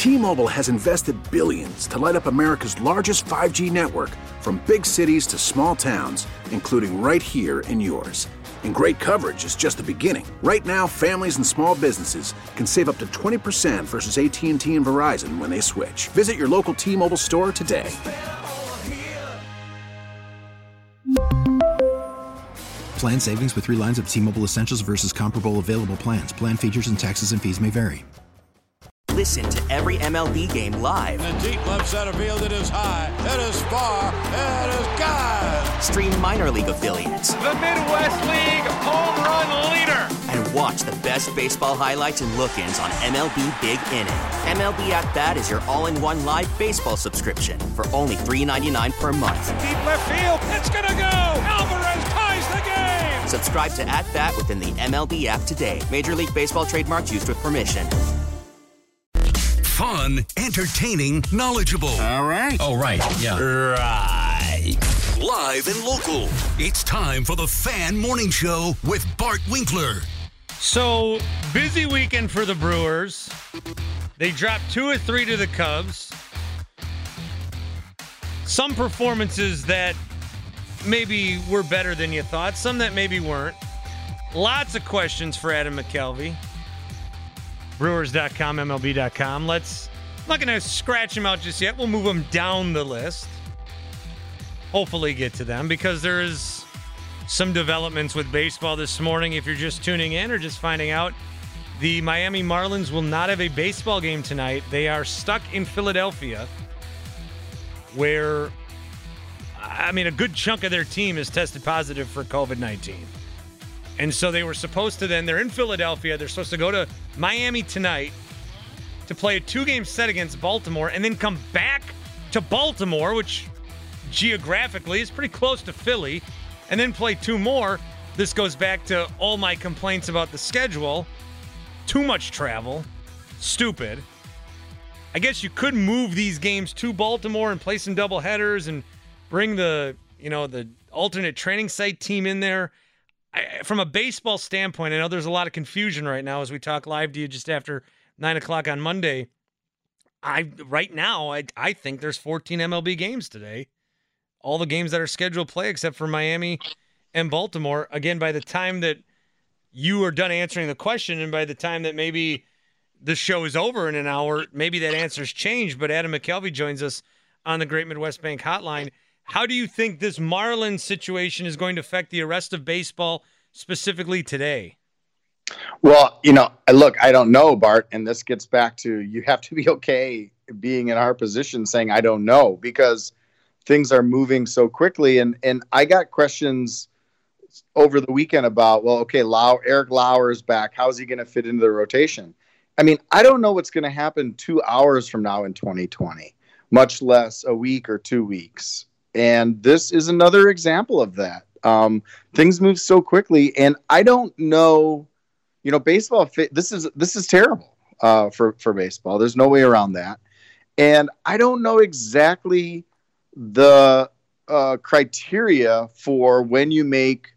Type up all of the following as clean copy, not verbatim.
T-Mobile has invested billions to light up America's largest 5G network, from big cities to small towns, including right here in yours. And great coverage is just the beginning. Right now, families and small businesses can save up to 20% versus AT&T and Verizon when they switch. Visit your local T-Mobile store today. Plan savings with 3 lines of T-Mobile Essentials versus comparable available plans. Plan features and taxes and fees may vary. Listen to every MLB game live. In the deep left center field, it is high, it is far, it is gone. Stream minor league affiliates. The Midwest League home run leader. And watch the best baseball highlights and look-ins on MLB Big Inning. MLB At Bat is your all-in-one live baseball subscription for only $3.99 per month. Deep left field, it's gonna go. Alvarez ties the game. Subscribe to At Bat within the MLB app today. Major League Baseball trademarks used with permission. Fun, entertaining, knowledgeable. All right. Oh, right. Yeah. Right. Live and local. It's time for the Fan Morning Show with Bart Winkler. So, busy weekend for the Brewers. They dropped 2 of 3 to the Cubs. Some performances that maybe were better than you thought. Some that maybe weren't. Lots of questions for Adam McKelvey. Brewers.com, MLB.com. I'm not going to scratch them out just yet. We'll move them down the list. Hopefully get to them, because there is some developments with baseball this morning. If you're just tuning in or just finding out, the Miami Marlins will not have a baseball game tonight. They are stuck in Philadelphia, where, a good chunk of their team is tested positive for COVID-19. And so they were supposed to they're in Philadelphia. They're supposed to go to Miami tonight to play a 2-game set against Baltimore and then come back to Baltimore, which geographically is pretty close to Philly, and then play 2 more. This goes back to all my complaints about the schedule. Too much travel. Stupid. I guess you could move these games to Baltimore and play some doubleheaders and bring the alternate training site team in there. From a baseball standpoint, I know there's a lot of confusion right now as we talk live to you just after 9 o'clock on Monday. I think there's 14 MLB games today. All the games that are scheduled play except for Miami and Baltimore. Again, by the time that you are done answering the question and by the time that maybe the show is over in an hour, maybe that answer's changed. But Adam McKelvey joins us on the Great Midwest Bank Hotline. How do you think this Marlins situation is going to affect the rest of baseball, specifically today? Well, look, I don't know, Bart, and this gets back to you have to be okay being in our position saying I don't know, because things are moving so quickly. And I got questions over the weekend about, Eric Lauer is back. How's he going to fit into the rotation? I don't know what's going to happen 2 hours from now in 2020, much less a week or 2 weeks. And this is another example of that. Things move so quickly, and I don't know. Baseball. This is terrible for baseball. There's no way around that, and I don't know exactly the criteria for when you make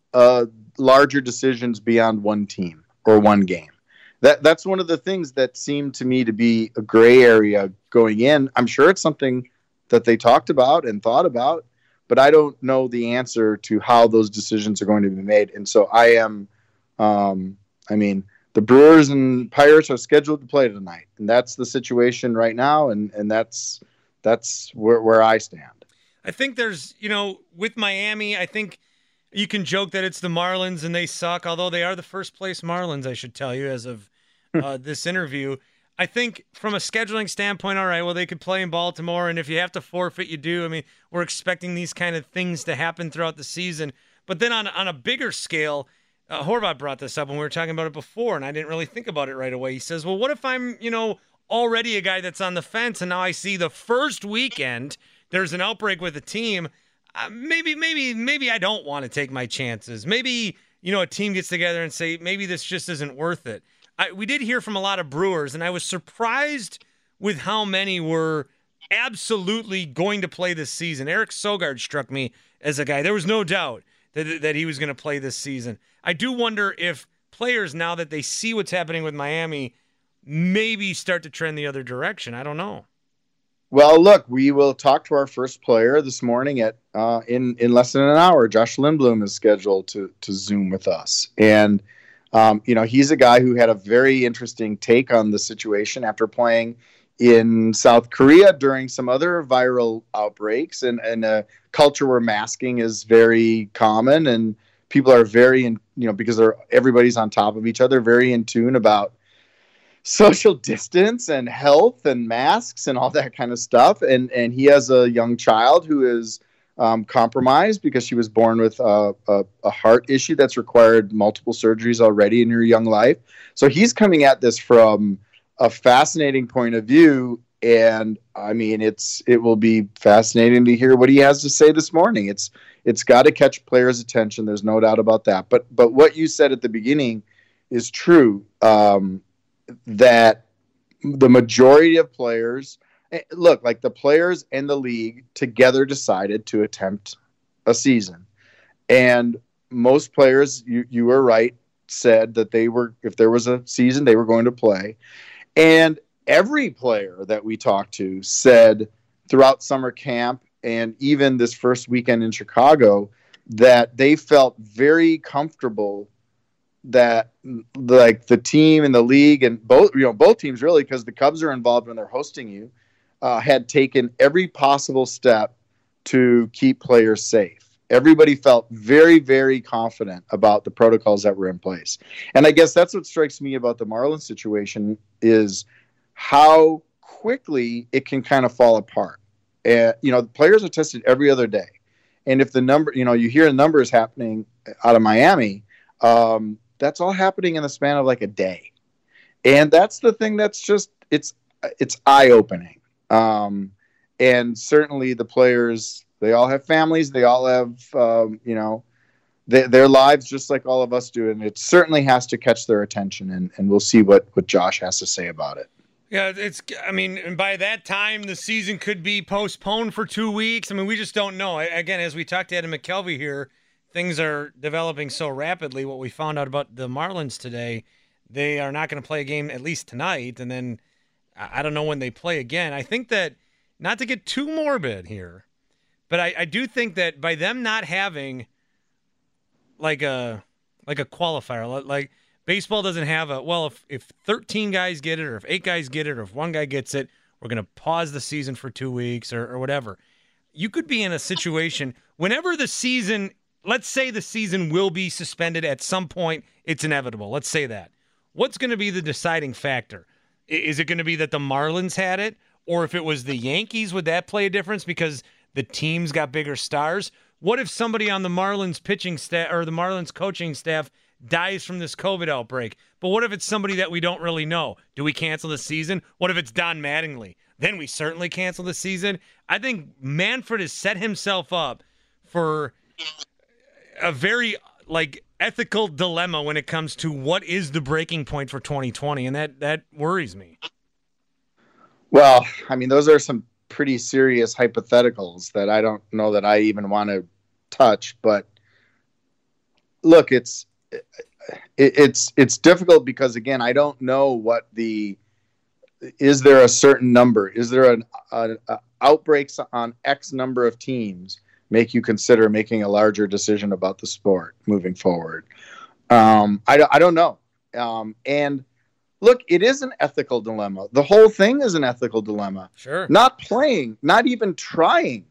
larger decisions beyond one team or one game. That's one of the things that seemed to me to be a gray area going in. I'm sure it's something that they talked about and thought about, but I don't know the answer to how those decisions are going to be made. And so I am, the Brewers and Pirates are scheduled to play tonight, and that's the situation right now. And that's where I stand. I think there's, with Miami, I think you can joke that it's the Marlins and they suck, although they are the first place Marlins, I should tell you, as of this interview. I think from a scheduling standpoint, all right, well, they could play in Baltimore, and if you have to forfeit, you do. We're expecting these kind of things to happen throughout the season. But then on a bigger scale, Horvath brought this up when we were talking about it before, and I didn't really think about it right away. He says, well, what if I'm, already a guy that's on the fence, and now I see the first weekend there's an outbreak with a team. Maybe I don't want to take my chances. Maybe, a team gets together and say, maybe this just isn't worth it. We did hear from a lot of Brewers, and I was surprised with how many were absolutely going to play this season. Eric Sogard struck me as a guy. There was no doubt that he was going to play this season. I do wonder if players, now that they see what's happening with Miami, maybe start to trend the other direction. I don't know. Well, look, we will talk to our first player this morning at in less than an hour. Josh Lindblom is scheduled to Zoom with us. And, he's a guy who had a very interesting take on the situation after playing in South Korea during some other viral outbreaks and a culture where masking is very common and people are very, because everybody's on top of each other, very in tune about social distance and health and masks and all that kind of stuff. And he has a young child who is compromised because she was born with a heart issue that's required multiple surgeries already in her young life. So he's coming at this from a fascinating point of view. And I mean, it will be fascinating to hear what he has to say this morning. It's got to catch players' attention. There's no doubt about that. But what you said at the beginning is true. That the majority of players, look, like the players and the league together decided to attempt a season. And most players, you were right, said that if there was a season, they were going to play. And every player that we talked to said throughout summer camp and even this first weekend in Chicago that they felt very comfortable that like the team and the league and both teams really, because the Cubs are involved when they're hosting you, had taken every possible step to keep players safe. Everybody felt very, very confident about the protocols that were in place. And I guess that's what strikes me about the Marlins situation is how quickly it can kind of fall apart. The players are tested every other day. And if the number, you hear numbers happening out of Miami, that's all happening in the span of like a day. And that's the thing that's just, it's eye-opening. And certainly the players, they all have families. They all have, their lives just like all of us do. And it certainly has to catch their attention. And we'll see what Josh has to say about it. Yeah, and by that time, the season could be postponed for 2 weeks. I mean, we just don't know. Again, as we talked to Adam McKelvey here, things are developing so rapidly. What we found out about the Marlins today, they are not going to play a game at least tonight, and then I don't know when they play again. I think that, not to get too morbid here, but I do think that by them not having like a qualifier, like baseball doesn't have if 13 guys get it or if 8 guys get it or if 1 guy gets it, we're going to pause the season for 2 weeks or whatever. You could be in a situation whenever the season – let's say the season will be suspended at some point. It's inevitable. Let's say that. What's going to be the deciding factor? Is it going to be that the Marlins had it? Or if it was the Yankees, would that play a difference because the teams got bigger stars? What if somebody on the Marlins pitching staff or the Marlins coaching staff dies from this COVID outbreak? But what if it's somebody that we don't really know? Do we cancel the season? What if it's Don Mattingly? Then we certainly cancel the season. I think Manfred has set himself up for a very ethical dilemma when it comes to what is the breaking point for 2020, and that worries me. Well, I mean, those are some pretty serious hypotheticals that I don't know that I even want to touch. But look, it's difficult because again, I don't know is there a certain number? Is there an outbreaks on X number of teams make you consider making a larger decision about the sport moving forward? I don't know. And look, it is an ethical dilemma. The whole thing is an ethical dilemma. Sure. Not playing, not even trying,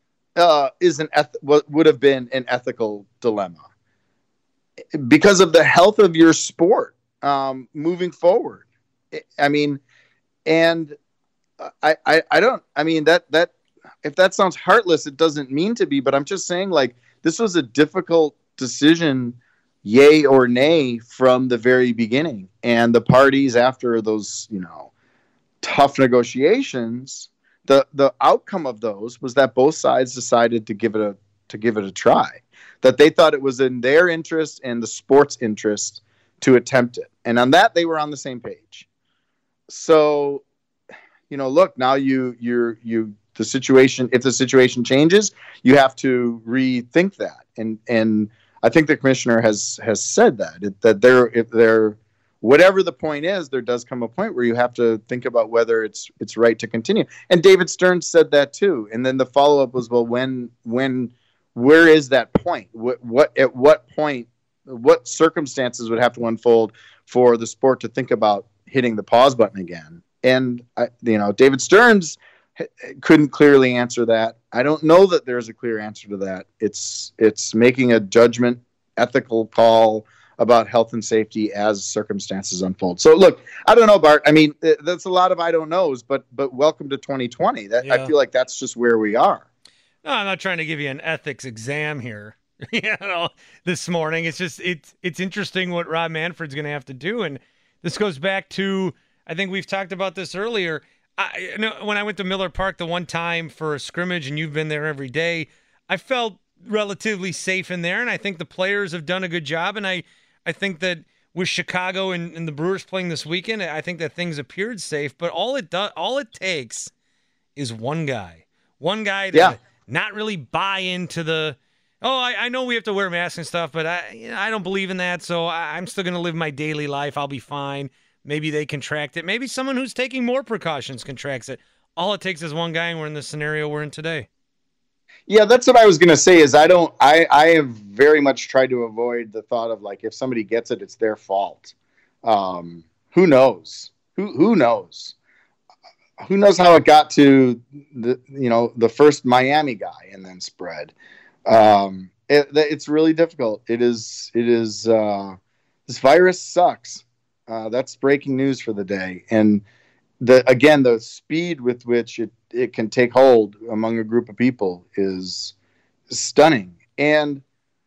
would have been an ethical dilemma because of the health of your sport moving forward. I mean, and I don't. I mean that if that sounds heartless, it doesn't mean to be. But I'm just saying, like, this was a difficult decision, yay or nay, from the very beginning. And the parties, after those, tough negotiations, the outcome of those was that both sides decided to give it a try. That they thought it was in their interest and the sport's interest to attempt it. And on that, they were on the same page. So, look, now the situation, if the situation changes, you have to rethink that. And I think the commissioner has said that they're whatever the point is, there does come a point where you have to think about whether it's right to continue. And David Stern said that too. And then the follow-up was, well, where is that point? At what point, what circumstances would have to unfold for the sport to think about hitting the pause button again? And David Stearns couldn't clearly answer that. I don't know that there's a clear answer to that. It's making a judgment, ethical call about health and safety as circumstances unfold. So look, I don't know, Bart. I mean, that's a lot of I don't knows, but welcome to 2020. I feel like that's just where we are. No, I'm not trying to give you an ethics exam here, this morning. It's just, it's interesting what Rob Manfred's going to have to do. And this goes back to, I think we've talked about this earlier. When I went to Miller Park the one time for a scrimmage, and you've been there every day, I felt relatively safe in there. And I think the players have done a good job. And I think that with Chicago and the Brewers playing this weekend, I think that things appeared safe. But all it takes is one guy to not really buy into the, I know we have to wear masks and stuff, but I don't believe in that. So I'm still going to live my daily life. I'll be fine. Maybe they contract it. Maybe someone who's taking more precautions contracts it. All it takes is one guy, and we're in the scenario we're in today. Yeah, that's what I was going to say is I have very much tried to avoid the thought of like, if somebody gets it, it's their fault. Who knows? Who knows? Who knows how it got to the first Miami guy and then spread. It's really difficult. It is this virus sucks. That's breaking news for the day. And the speed with which it can take hold among a group of people is stunning. And,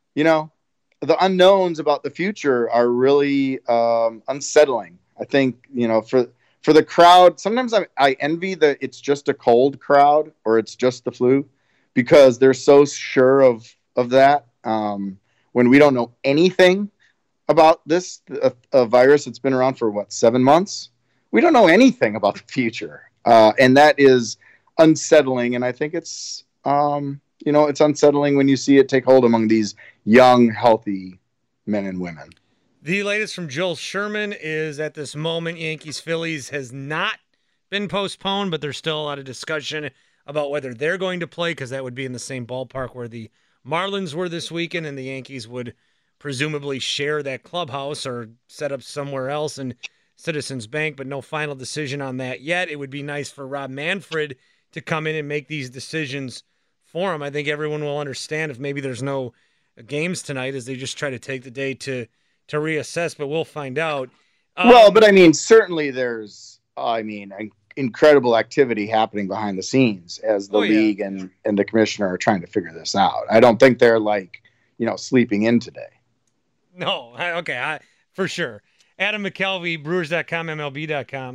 the unknowns about the future are really unsettling. I think, for the crowd, sometimes I envy that it's just a cold crowd or it's just the flu, because they're so sure of that. When we don't know anything about this, a virus that's been around for 7 months, we don't know anything about the future. And that is unsettling. And I think it's unsettling when you see it take hold among these young, healthy men and women. The latest from Joel Sherman is at this moment, Yankees-Phillies has not been postponed, but there's still a lot of discussion about whether they're going to play, because that would be in the same ballpark where the Marlins were this weekend, and the Yankees would presumably share that clubhouse or set up somewhere else in Citizens Bank, but no final decision on that yet. It would be nice for Rob Manfred to come in and make these decisions for him. I think everyone will understand if maybe there's no games tonight, as they just try to take the day to reassess, but we'll find out. But I mean, certainly there's, incredible activity happening behind the scenes as the league and the commissioner are trying to figure this out. I don't think they're sleeping in today. No. Okay. For sure. Adam McKelvey, Brewers.com, MLB.com.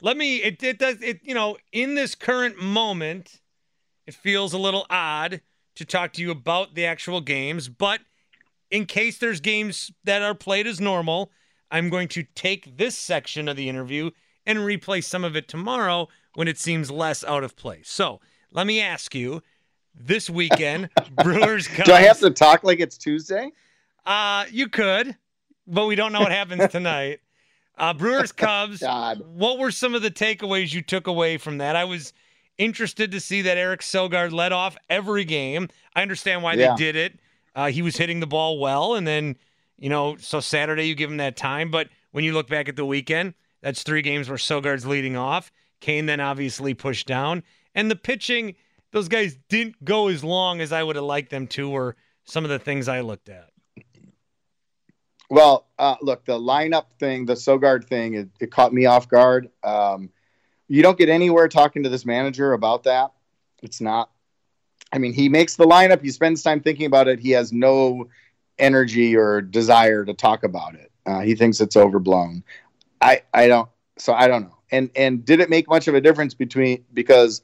In this current moment, it feels a little odd to talk to you about the actual games, but in case there's games that are played as normal, I'm going to take this section of the interview and replay some of it tomorrow when it seems less out of place. So let me ask you, this weekend, Brewers Cubs. Do I have to talk like it's Tuesday? You could, but we don't know what happens tonight. Brewers Cubs, what were some of the takeaways you took away from that? I was interested to see that Eric Sogard led off every game. I understand why they did it. He was hitting the ball well, and then, so Saturday you give him that time. But when you look back at the weekend, that's 3 games where Sogard's leading off. Kane then obviously pushed down. And the pitching, those guys didn't go as long as I would have liked them to, were some of the things I looked at. Well, look, the lineup thing, the Sogard thing, it caught me off guard. You don't get anywhere talking to this manager about that. It's not. He makes the lineup. He spends time thinking about it. He has no energy or desire to talk about it. He thinks it's overblown. I don't know. And did it make much of a difference because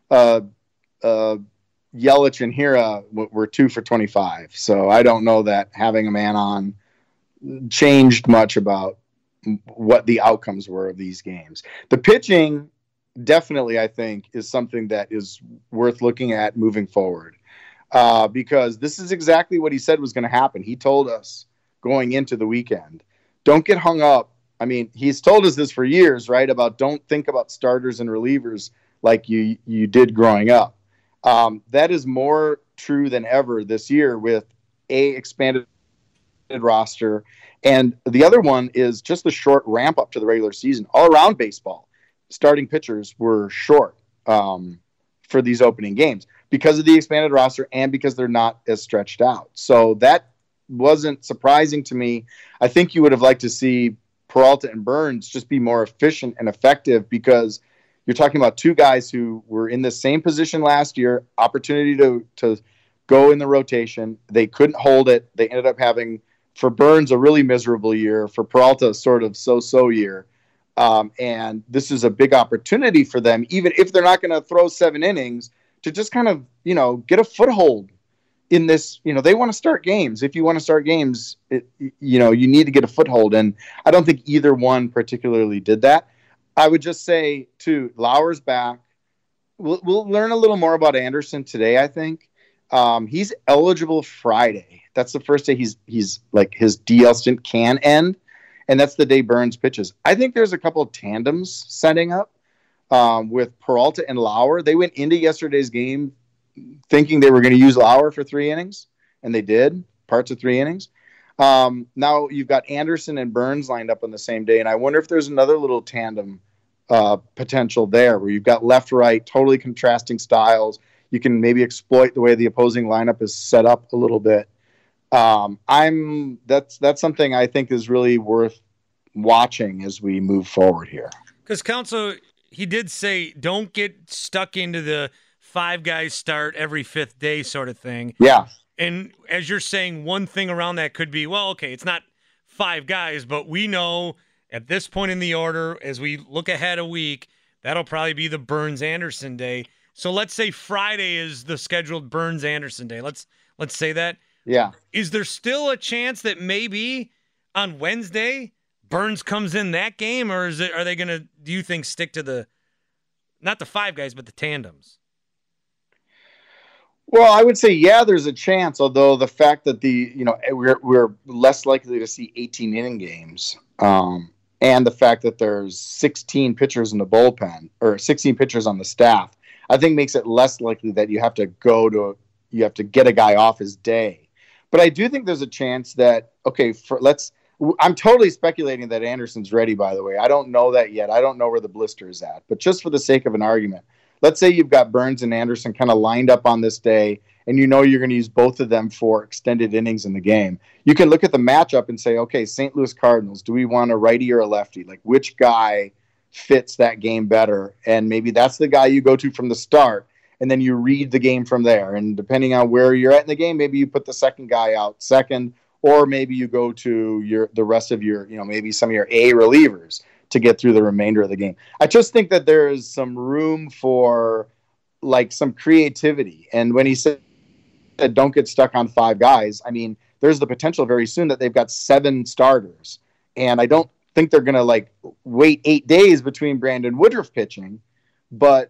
Yelich and Hira were 2 for 25. So I don't know that having a man on changed much about what the outcomes were of these games. The pitching definitely, I think, is something that is worth looking at moving forward, because this is exactly what he said was going to happen. He told us going into the weekend, don't get hung up I mean, he's told us this for years, right? About don't think about starters and relievers like you did growing up. That is more true than ever this year with expanded roster. And the other one is just the short ramp up to the regular season. All around baseball, starting pitchers were short for these opening games because of the expanded roster and because they're not as stretched out. So that wasn't surprising to me. I think you would have liked to see Peralta and Burns just be more efficient and effective, because you're talking about two guys who were in the same position last year, opportunity to go in the rotation. They couldn't hold it. They ended up having, for Burns, a really miserable year, for Peralta, sort of so-so year. And this is a big opportunity for them, even if they're not going to throw 7 innings, to just kind of, get a foothold in this. They want to start games. If you want to start games, you need to get a foothold. And I don't think either one particularly did that. I would just say, too, Lauer's back. We'll learn a little more about Anderson today, I think. He's eligible Friday. That's the first day he's like his DL stint can end, and that's the day Burns pitches. I think there's a couple of tandems setting up with Peralta and Lauer. They went into yesterday's game thinking they were going to use Lauer for 3 innings, and they did, parts of 3 innings. Now you've got Anderson and Burns lined up on the same day, and I wonder if there's another little tandem potential there where you've got left-right, totally contrasting styles. You can maybe exploit the way the opposing lineup is set up a little bit. That's something I think is really worth watching as we move forward here. Because Counsell, he did say, don't get stuck into the 5 guys start every 5th day sort of thing. Yeah. And as you're saying, one thing around that could be, well, okay, it's not 5 guys, but we know at this point in the order, as we look ahead a week, that'll probably be the Burns-Anderson day. So let's say Friday is the scheduled Burns-Anderson day. Let's say that. Yeah. Is there still a chance that maybe on Wednesday Burns comes in that game, or are they going to, do you think, stick to not the 5 guys, but the tandems? Well, I would say, yeah, there's a chance, although the fact that we're less likely to see 18-inning games, and the fact that there's 16 pitchers in the bullpen, or 16 pitchers on the staff, I think makes it less likely that you have to get a guy off his day. But I do think there's a chance that, I'm totally speculating that Anderson's ready, by the way. I don't know that yet. I don't know where the blister is at. But just for the sake of an argument, let's say you've got Burns and Anderson kind of lined up on this day, and you're going to use both of them for extended innings in the game. You can look at the matchup and say, okay, St. Louis Cardinals, do we want a righty or a lefty? Like, which guy fits that game better? And maybe that's the guy you go to from the start, and then you read the game from there. And depending on where you're at in the game, maybe you put the second guy out second, or maybe you go to the rest of your, maybe some of your A relievers to get through the remainder of the game. I just think that there is some room for like some creativity. And when he said don't get stuck on 5 guys, I mean, there's the potential very soon that they've got 7 starters. And I don't think they're going to wait 8 days between Brandon Woodruff pitching, but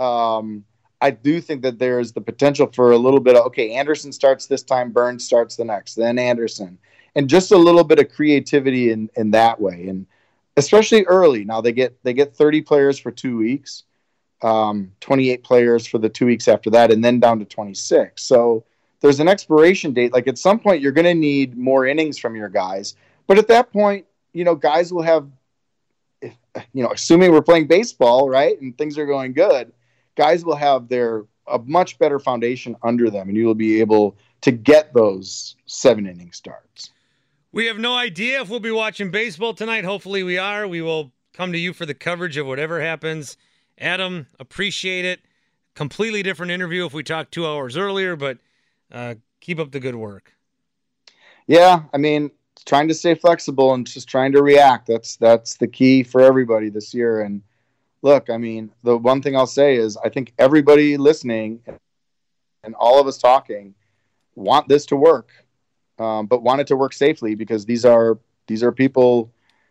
I do think that there's the potential for a little bit of, okay, Anderson starts this time, Burns starts the next, then Anderson, and just a little bit of creativity in that way. And especially early. Now they get 30 players for 2 weeks, 28 players for the 2 weeks after that, and then down to 26. So there's an expiration date. Like at some point you're going to need more innings from your guys. But at that point, guys will have, assuming we're playing baseball, right, and things are going good, guys will have a much better foundation under them, and you will be able to get those 7-inning starts. We have no idea if we'll be watching baseball tonight. Hopefully we are. We will come to you for the coverage of whatever happens. Adam, appreciate it. Completely different interview if we talked 2 hours earlier, but keep up the good work. Yeah, I mean, trying to stay flexible and just trying to react. That's the key for everybody this year. And look, I mean, the one thing I'll say is I think everybody listening and all of us talking want this to work. But want it to work safely, because these are people,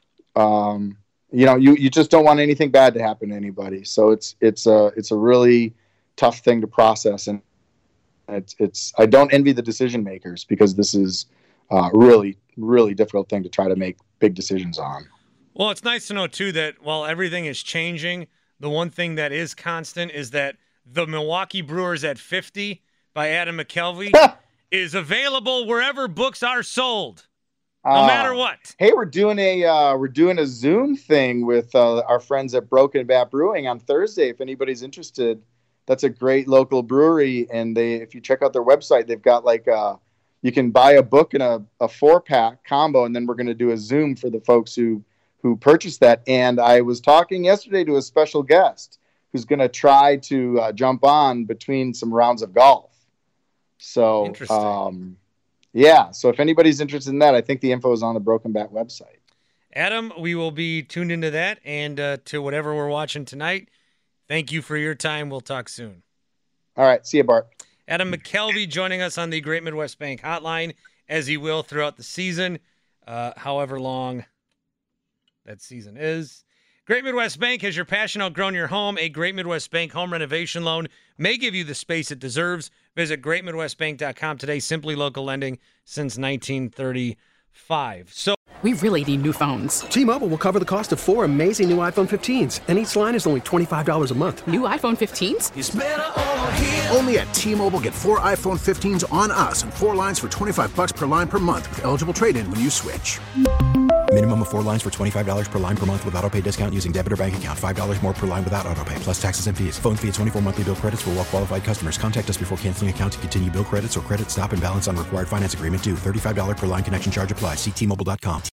you just don't want anything bad to happen to anybody. So it's a really tough thing to process. And I don't envy the decision makers, because this is really, really difficult thing to try to make big decisions on. Well, it's nice to know, too, that while everything is changing, the one thing that is constant is that the Milwaukee Brewers at 50 by Adam McKelvey is available wherever books are sold, no matter what. Hey, we're doing a Zoom thing with our friends at Broken Bat Brewing on Thursday. If anybody's interested, that's a great local brewery, and if you check out their website, they've got you can buy a book and a 4-pack combo, and then we're going to do a Zoom for the folks who purchased that. And I was talking yesterday to a special guest who's going to try to jump on between some rounds of golf. So, yeah. So if anybody's interested in that, I think the info is on the Broken Bat website. Adam, we will be tuned into that and to whatever we're watching tonight. Thank you for your time. We'll talk soon. All right. See you, Bart. Adam McKelvey joining us on the Great Midwest Bank hotline, as he will throughout the season, however long that season is. Great Midwest Bank has your passion outgrown your home. A Great Midwest Bank home renovation loan may give you the space it deserves. Visit greatmidwestbank.com today. Simply local lending since 1935. We really need new phones. T-Mobile will cover the cost of 4 amazing new iPhone 15s, and each line is only $25 a month. New iPhone 15s? It's better over here. Only at T-Mobile, get 4 iPhone 15s on us and 4 lines for $25 per line per month with eligible trade-in when you switch. Minimum of 4 lines for $25 per line per month with autopay discount using debit or bank account. $5 more per line without autopay, plus taxes and fees. Phone fee at 24 monthly bill credits for well-qualified customers. Contact us before canceling account to continue bill credits or credit stop and balance on required finance agreement due. $35 per line connection charge applies. See T-Mobile.com.